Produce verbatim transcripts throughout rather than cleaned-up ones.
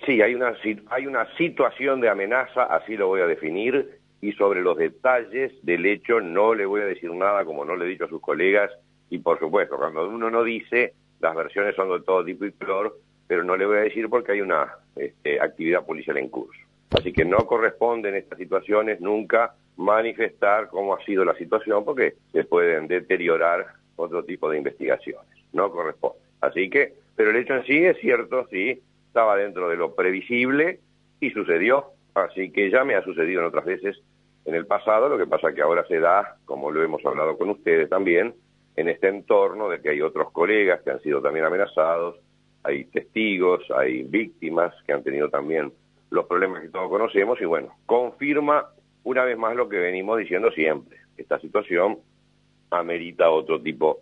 Sí, hay una, hay una situación de amenaza, así lo voy a definir, y sobre los detalles del hecho no le voy a decir nada, como no le he dicho a sus colegas, y por supuesto, cuando uno no dice, las versiones son de todo tipo y color, pero no le voy a decir porque hay una este, actividad policial en curso. Así que no corresponde en estas situaciones nunca manifestar cómo ha sido la situación, porque se pueden deteriorar otro tipo de investigaciones. No corresponde. Así que, pero el hecho en sí es cierto, sí, estaba dentro de lo previsible y sucedió. Así que ya me ha sucedido en otras veces en el pasado, lo que pasa que ahora se da, como lo hemos hablado con ustedes también, en este entorno de que hay otros colegas que han sido también amenazados, hay testigos, hay víctimas que han tenido también los problemas que todos conocemos y bueno, confirma una vez más lo que venimos diciendo siempre. Esta situación amerita otro tipo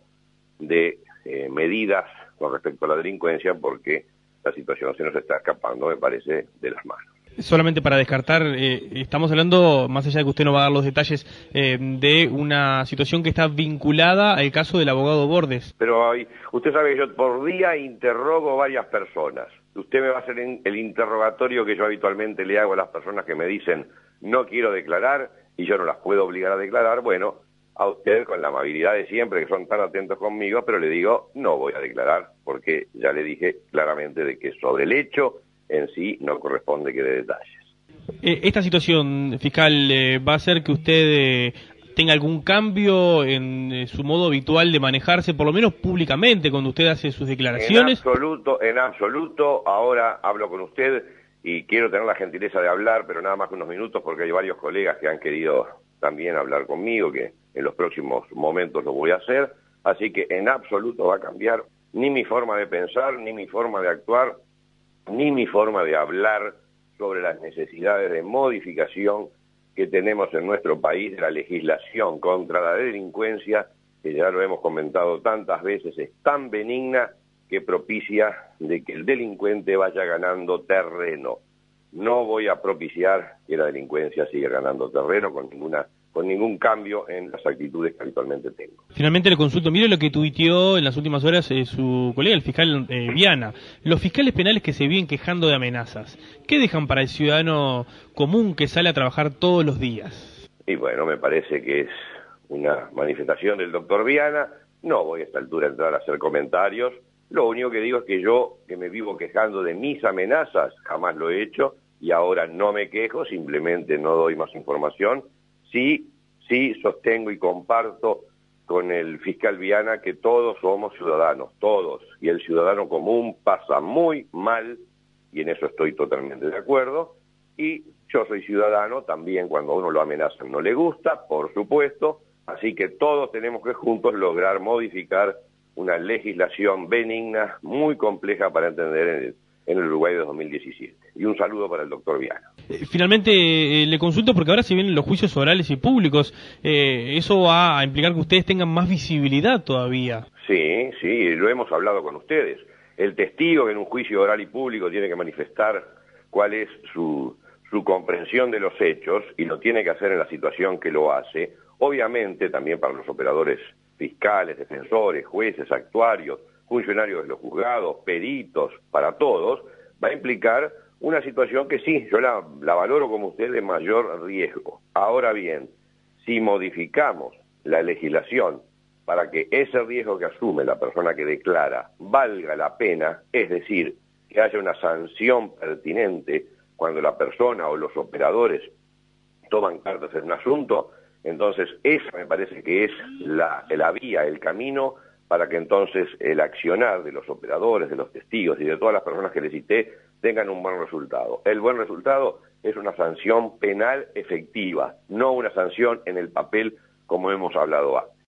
de eh, medidas con respecto a la delincuencia porque la situación se nos está escapando, me parece, de las manos. Solamente para descartar, eh, estamos hablando, más allá de que usted no va a dar los detalles, eh, de una situación que está vinculada al caso del abogado Bordes. Pero hay, usted sabe que yo por día interrogo varias personas. Usted me va a hacer el interrogatorio que yo habitualmente le hago a las personas que me dicen no quiero declarar y yo no las puedo obligar a declarar. Bueno, a usted con la amabilidad de siempre, que son tan atentos conmigo, pero le digo no voy a declarar porque ya le dije claramente de que sobre el hecho en sí no corresponde que dé detalles. Eh, ¿Esta situación, fiscal, eh, va a hacer que usted eh, tenga algún cambio en eh, su modo habitual de manejarse, por lo menos públicamente, cuando usted hace sus declaraciones? En absoluto, en absoluto. Ahora hablo con usted y quiero tener la gentileza de hablar, pero nada más que unos minutos, porque hay varios colegas que han querido también hablar conmigo, que en los próximos momentos lo voy a hacer. Así que en absoluto va a cambiar ni mi forma de pensar, ni mi forma de actuar, ni mi forma de hablar sobre las necesidades de modificación que tenemos en nuestro país de la legislación contra la delincuencia, que ya lo hemos comentado tantas veces, es tan benigna que propicia de que el delincuente vaya ganando terreno. No voy a propiciar que la delincuencia siga ganando terreno con ninguna con ningún cambio en las actitudes que habitualmente tengo. Finalmente le consulto, mire lo que tuiteó en las últimas horas eh, su colega, el fiscal eh, Viana. Los fiscales penales que se vienen quejando de amenazas, ¿qué dejan para el ciudadano común que sale a trabajar todos los días? Y bueno, me parece que es una manifestación del doctor Viana. No voy a esta altura a entrar a hacer comentarios. Lo único que digo es que yo, que me vivo quejando de mis amenazas, jamás lo he hecho, y ahora no me quejo, simplemente no doy más información. Sí, sí sostengo y comparto con el fiscal Viana que todos somos ciudadanos, todos, y el ciudadano común pasa muy mal, y en eso estoy totalmente de acuerdo, y yo soy ciudadano también cuando a uno lo amenazan no le gusta, por supuesto, así que todos tenemos que juntos lograr modificar una legislación benigna, muy compleja para entender en el, en el Uruguay de dos mil diecisiete. Y un saludo para el doctor Viana. Finalmente, eh, le consulto porque ahora se vienen los juicios orales y públicos. Eh, ¿Eso va a implicar que ustedes tengan más visibilidad todavía? Sí, sí, lo hemos hablado con ustedes. El testigo en un juicio oral y público tiene que manifestar cuál es su, su comprensión de los hechos y lo tiene que hacer en la situación que lo hace. Obviamente, también para los operadores fiscales, defensores, jueces, actuarios, funcionarios de los juzgados, peritos, para todos, va a implicar una situación que sí, yo la, la valoro como usted de mayor riesgo. Ahora bien, si modificamos la legislación para que ese riesgo que asume la persona que declara valga la pena, es decir, que haya una sanción pertinente cuando la persona o los operadores toman cartas en un asunto, entonces esa me parece que es la, la vía, el camino para que entonces el accionar de los operadores, de los testigos y de todas las personas que les cité tengan un buen resultado. El buen resultado es una sanción penal efectiva, no una sanción en el papel como hemos hablado antes.